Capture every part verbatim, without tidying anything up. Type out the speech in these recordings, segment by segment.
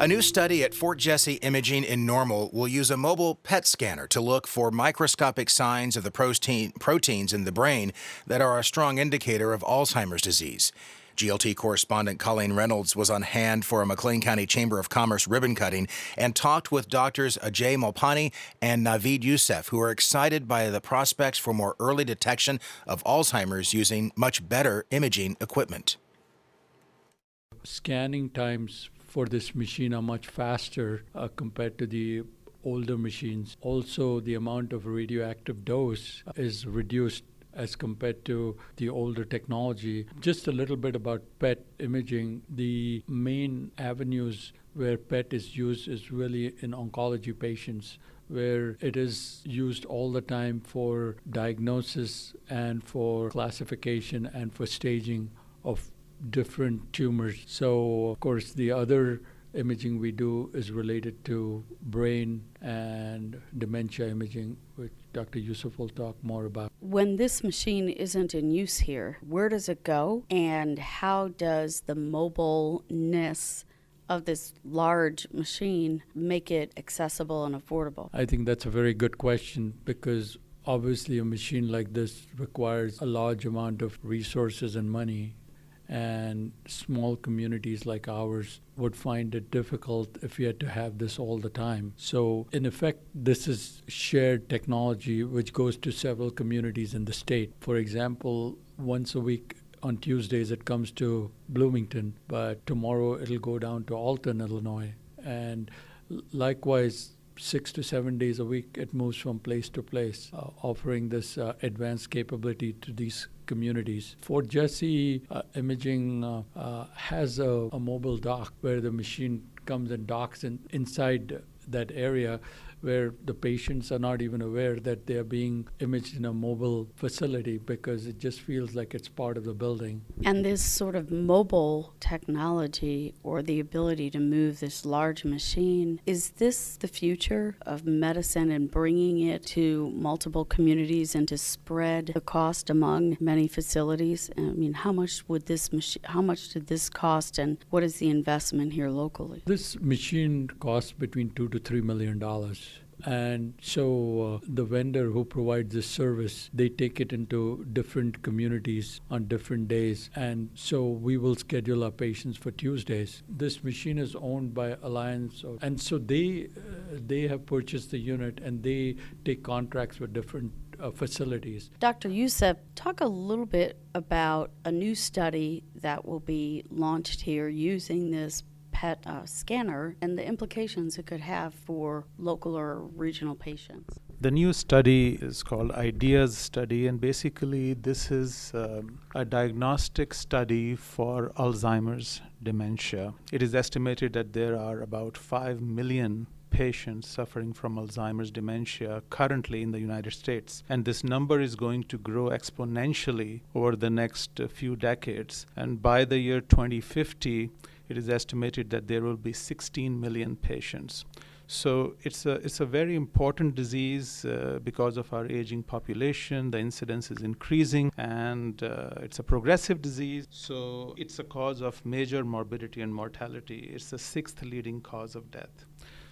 A new study at Fort Jesse Imaging in Normal will use a mobile P E T scanner to look for microscopic signs of the protein, proteins in the brain that are a strong indicator of Alzheimer's disease. G L T correspondent Colleen Reynolds was on hand for a McLean County Chamber of Commerce ribbon cutting and talked with doctors Ajay Malpani and Naveed Youssef, who are excited by the prospects for more early detection of Alzheimer's using much better imaging equipment. Scanning times for this machine are much faster uh, compared to the older machines. Also, the amount of radioactive dose is reduced as compared to the older technology. Just a little bit about P E T imaging. The main avenues where P E T is used is really in oncology patients, where it is used all the time for diagnosis and for classification and for staging of different tumors. So, of course, the other imaging we do is related to brain and dementia imaging, which Doctor Youssef will talk more about. When this machine isn't in use here, where does it go? And how does the mobileness of this large machine make it accessible and affordable? I think that's a very good question, because obviously a machine like this requires a large amount of resources and money. And small communities like ours would find it difficult if we had to have this all the time. So, in effect, this is shared technology which goes to several communities in the state. For example, once a week on Tuesdays it comes to Bloomington, but tomorrow it'll go down to Alton, Illinois. And likewise, six to seven days a week, it moves from place to place, uh, offering this uh, advanced capability to these communities. Fort Jesse uh, Imaging uh, uh, has a, a mobile dock where the machine comes and docks in, inside that area, where the patients are not even aware that they are being imaged in a mobile facility, because it just feels like it's part of the building. And this sort of mobile technology, or the ability to move this large machine, is this the future of medicine and bringing it to multiple communities and to spread the cost among many facilities? I mean, how much would this machine, how much did this cost, and what is the investment here locally? This machine costs between two to three million dollars. And so uh, the vendor who provides this service, they take it into different communities on different days. And so we will schedule our patients for Tuesdays. This machine is owned by Alliance. Of, and so they, uh, they have purchased the unit, and they take contracts with different uh, facilities. Doctor Youssef, talk a little bit about a new study that will be launched here using this P E T uh, scanner and the implications it could have for local or regional patients. The new study is called IDEAS study, and basically this is um, a diagnostic study for Alzheimer's dementia. It is estimated that there are about five million patients suffering from Alzheimer's dementia currently in the United States. And this number is going to grow exponentially over the next uh, few decades. And by the year twenty fifty, it is estimated that there will be sixteen million patients. So it's a it's a very important disease uh, because of our aging population. The incidence is increasing, and uh, it's a progressive disease. So it's a cause of major morbidity and mortality. It's the sixth leading cause of death.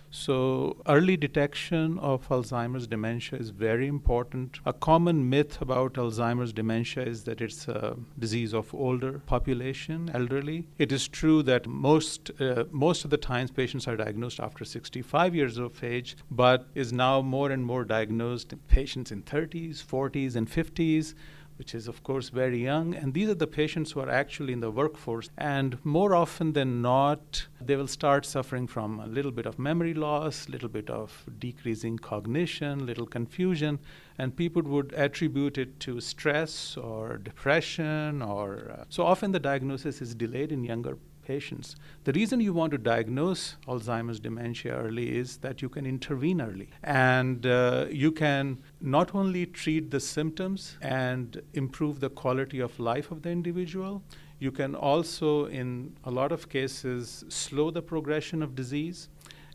So early detection of Alzheimer's dementia is very important. A common myth about Alzheimer's dementia is that it's a disease of older population, elderly. It is true that most uh, most of the times patients are diagnosed after sixty-five years of age, but is now more and more diagnosed in patients in thirties, forties, and fifties, which is, of course, very young. And these are the patients who are actually in the workforce. And more often than not, they will start suffering from a little bit of memory loss, a little bit of decreasing cognition, little confusion. And people would attribute it to stress or depression. or uh, So often the diagnosis is delayed in younger patients. The reason you want to diagnose Alzheimer's dementia early is that you can intervene early. And uh, you can not only treat the symptoms and improve the quality of life of the individual, you can also, in a lot of cases, slow the progression of disease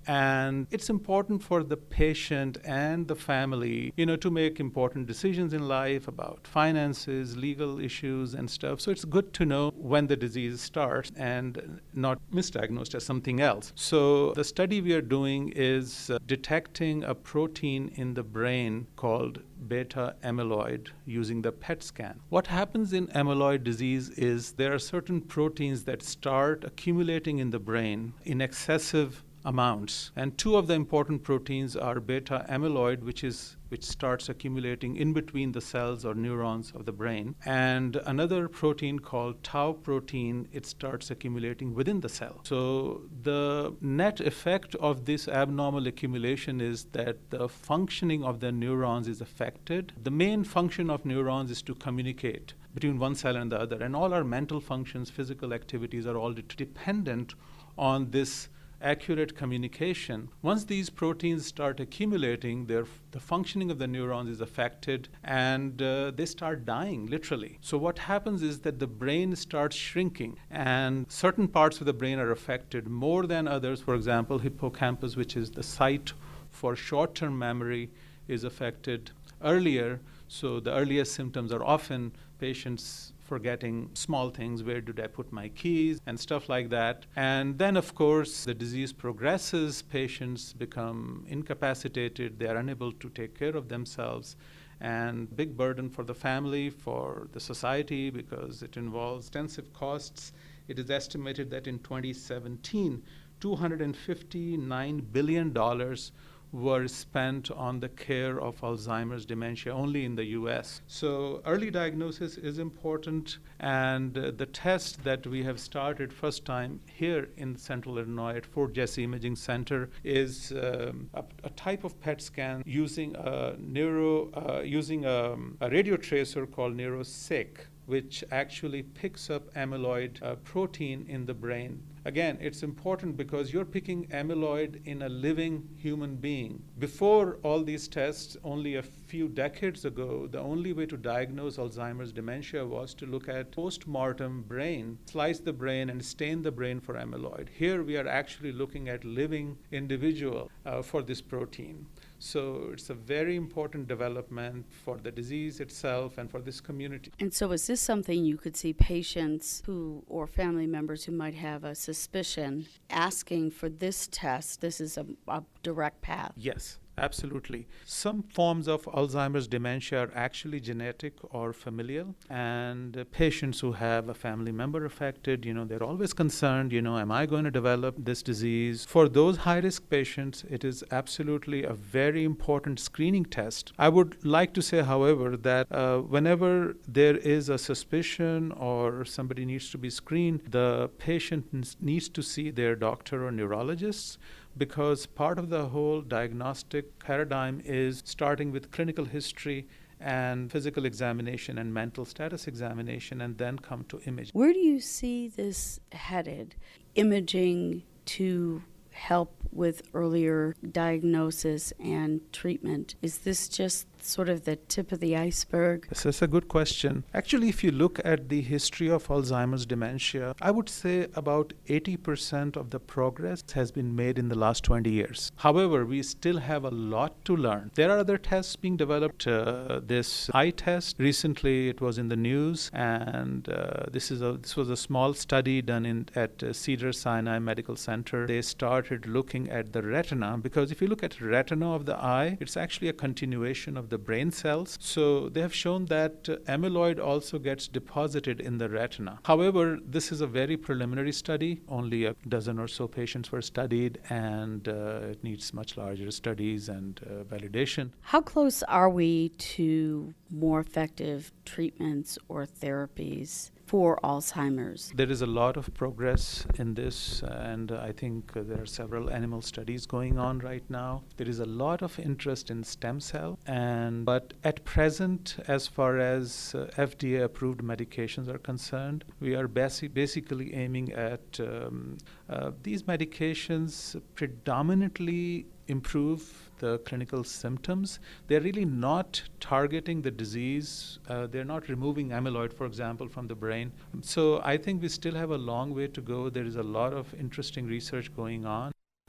And it's important for the patient and the family, you know, to make important decisions in life about finances, legal issues and stuff. So it's good to know when the disease starts and not misdiagnosed as something else. So the study we are doing is uh, detecting a protein in the brain called beta amyloid using the P E T scan. What happens in amyloid disease is there are certain proteins that start accumulating in the brain in excessive amounts, and two of the important proteins are beta amyloid, which is which starts accumulating in between the cells or neurons of the brain, and another protein called tau protein. It starts accumulating within the cell. So the net effect of this abnormal accumulation is that the functioning of the neurons is affected. The main function of neurons is to communicate between one cell and the other, and all our mental functions, physical activities are all de- dependent on this accurate communication. Once these proteins start accumulating, the functioning of the neurons is affected, and uh, they start dying, literally. So what happens is that the brain starts shrinking, and certain parts of the brain are affected more than others. For example, hippocampus, which is the site for short-term memory, is affected earlier. So the earliest symptoms are often patients forgetting small things, where did I put my keys, and stuff like that. And then, of course, the disease progresses, patients become incapacitated, they are unable to take care of themselves, and big burden for the family, for the society, because it involves extensive costs. It is estimated that in twenty seventeen, two hundred fifty-nine billion dollars were spent on the care of Alzheimer's dementia only in the U S. So early diagnosis is important, and uh, the test that we have started first time here in Central Illinois at Fort Jesse Imaging Center is um, a, a type of P E T scan using a neuro uh, using a, a radio tracer called NeuroSeq, which actually picks up amyloid uh, protein in the brain. Again, it's important because you're picking amyloid in a living human being. Before all these tests, only a few decades ago, the only way to diagnose Alzheimer's dementia was to look at post-mortem brain, slice the brain and stain the brain for amyloid. Here we are actually looking at living individual uh, for this protein. So it's a very important development for the disease itself and for this community. And so is this something you could see patients who or family members who might have a suspicion asking for this test? This is a, a direct path. Yes. Absolutely. Some forms of Alzheimer's dementia are actually genetic or familial, and uh, patients who have a family member affected, you know, they're always concerned, you know, am I going to develop this disease? For those high-risk patients, it is absolutely a very important screening test. I would like to say, however, that uh, whenever there is a suspicion or somebody needs to be screened, the patient n- needs to see their doctor or neurologist, because part of the whole diagnostic paradigm is starting with clinical history and physical examination and mental status examination, and then come to imaging. Where do you see this headed? Imaging to help with earlier diagnosis and treatment. Is this just sort of the tip of the iceberg? This is a good question. Actually, if you look at the history of Alzheimer's dementia, I would say about eighty percent of the progress has been made in the last twenty years. However, we still have a lot to learn. There are other tests being developed. Uh, this eye test, recently it was in the news, and uh, this is a this was a small study done in at uh, Cedars-Sinai Medical Center. They started looking at the retina, because if you look at retina of the eye, it's actually a continuation of the brain cells. So they have shown that uh, amyloid also gets deposited in the retina. However, this is a very preliminary study. Only a dozen or so patients were studied, and uh, it needs much larger studies and uh, validation. How close are we to more effective treatments or therapies for Alzheimer's? There is a lot of progress in this, and I think uh, there are several animal studies going on right now. There is a lot of interest in stem cell, and but at present, as far as uh, F D A-approved medications are concerned, we are basi- basically aiming at um, uh, these medications predominantly improve the clinical symptoms. They're really not targeting the disease. Uh, they're not removing amyloid, for example, from the brain. So I think we still have a long way to go. There is a lot of interesting research going on.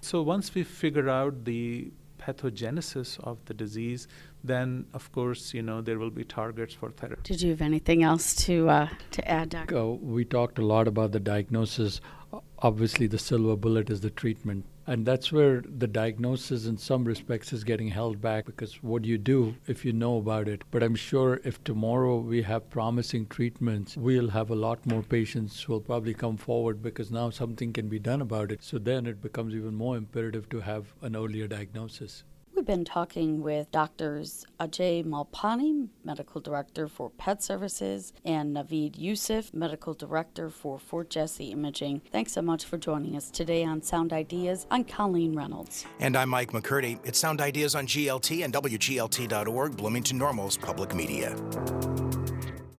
So once we figure out the pathogenesis of the disease, then of course, you know, there will be targets for therapy. Did you have anything else to uh, to add, Doctor? Uh, we talked a lot about the diagnosis. Obviously, the silver bullet is the treatment. And that's where the diagnosis in some respects is getting held back, because what do you do if you know about it? But I'm sure if tomorrow we have promising treatments, we'll have a lot more patients who will probably come forward because now something can be done about it. So then it becomes even more imperative to have an earlier diagnosis. We've been talking with Doctors Ajay Malpani, Medical Director for Pet Services, and Naveed Yusuf, Medical Director for Fort Jesse Imaging. Thanks so much for joining us today on Sound Ideas. I'm Colleen Reynolds. And I'm Mike McCurdy. It's Sound Ideas on G L T and W G L T dot org, Bloomington Normal's public media.